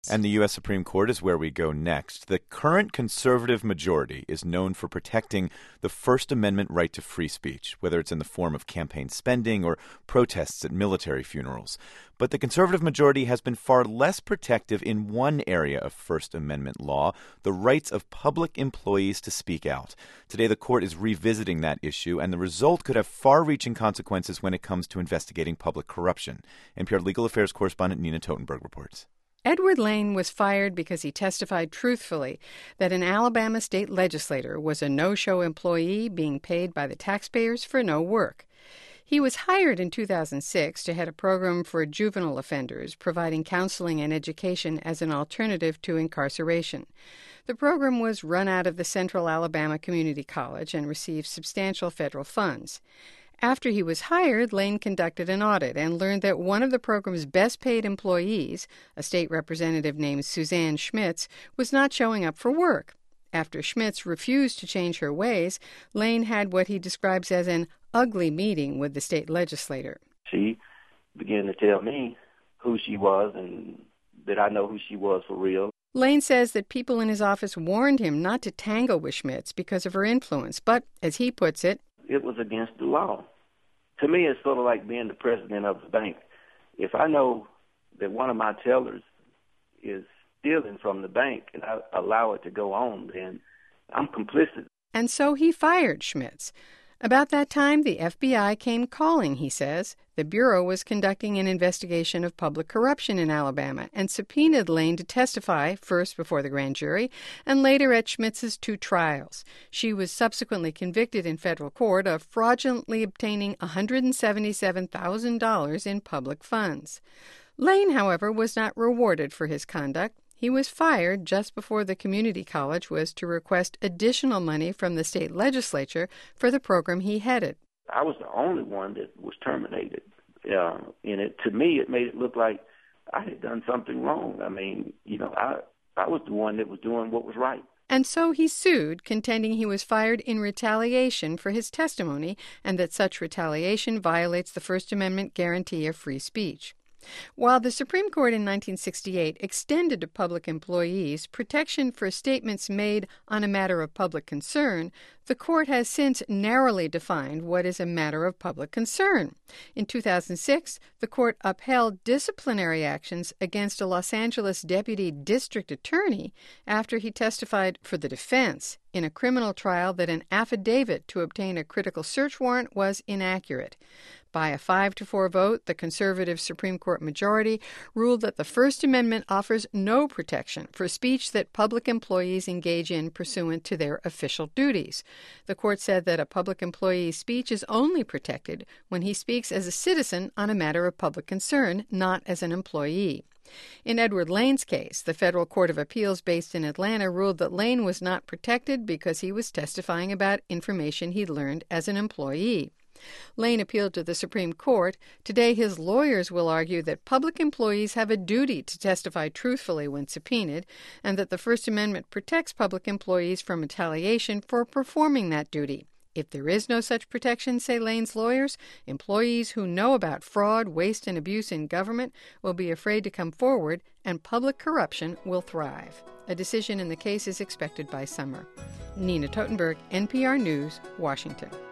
And the U.S. Supreme Court is where we go next. The current conservative majority is known for protecting the First Amendment right to free speech, whether it's in the form of campaign spending or protests at military funerals. But the conservative majority has been far less protective in one area of First Amendment law, the rights of public employees to speak out. Today, the court is revisiting that issue, and the result could have far-reaching consequences when it comes to investigating public corruption. NPR legal affairs correspondent Nina Totenberg reports. Edward Lane was fired because he testified truthfully that an Alabama state legislator was a no-show employee being paid by the taxpayers for no work. He was hired in 2006 to head a program for juvenile offenders, providing counseling and education as an alternative to incarceration. The program was run out of the Central Alabama Community College and received substantial federal funds. After he was hired, Lane conducted an audit and learned that one of the program's best-paid employees, a state representative named Suzanne Schmitz, was not showing up for work. After Schmitz refused to change her ways, Lane had what he describes as an ugly meeting with the state legislator. She began to tell me who she was and that I know who she was for real. Lane says that people in his office warned him not to tangle with Schmitz because of her influence, but, as he puts it, it was against the law. To me, it's sort of like being the president of the bank. If I know that one of my tellers is stealing from the bank and I allow it to go on, then I'm complicit. And so he fired Schmitz. About that time, the FBI came calling, he says. The Bureau was conducting an investigation of public corruption in Alabama and subpoenaed Lane to testify, first before the grand jury and later at Schmitz's 2 trials. She was subsequently convicted in federal court of fraudulently obtaining $177,000 in public funds. Lane, however, was not rewarded for his conduct. He was fired just before the community college was to request additional money from the state legislature for the program he headed. I was the only one that was terminated. To me, it made it look like I had done something wrong. I mean, I was the one that was doing what was right. And so he sued, contending he was fired in retaliation for his testimony and that such retaliation violates the First Amendment guarantee of free speech. While the Supreme Court in 1968 extended to public employees protection for statements made on a matter of public concern, the court has since narrowly defined what is a matter of public concern. In 2006, the court upheld disciplinary actions against a Los Angeles deputy district attorney after he testified for the defense in a criminal trial that an affidavit to obtain a critical search warrant was inaccurate. By a 5-4 vote, the conservative Supreme Court majority ruled that the First Amendment offers no protection for speech that public employees engage in pursuant to their official duties. The court said that a public employee's speech is only protected when he speaks as a citizen on a matter of public concern, not as an employee. In Edward Lane's case, the Federal Court of Appeals based in Atlanta ruled that Lane was not protected because he was testifying about information he'd learned as an employee. Lane appealed to the Supreme Court. Today, his lawyers will argue that public employees have a duty to testify truthfully when subpoenaed, and that the First Amendment protects public employees from retaliation for performing that duty. If there is no such protection, say Lane's lawyers, employees who know about fraud, waste, and abuse in government will be afraid to come forward, and public corruption will thrive. A decision in the case is expected by summer. Nina Totenberg, NPR News, Washington.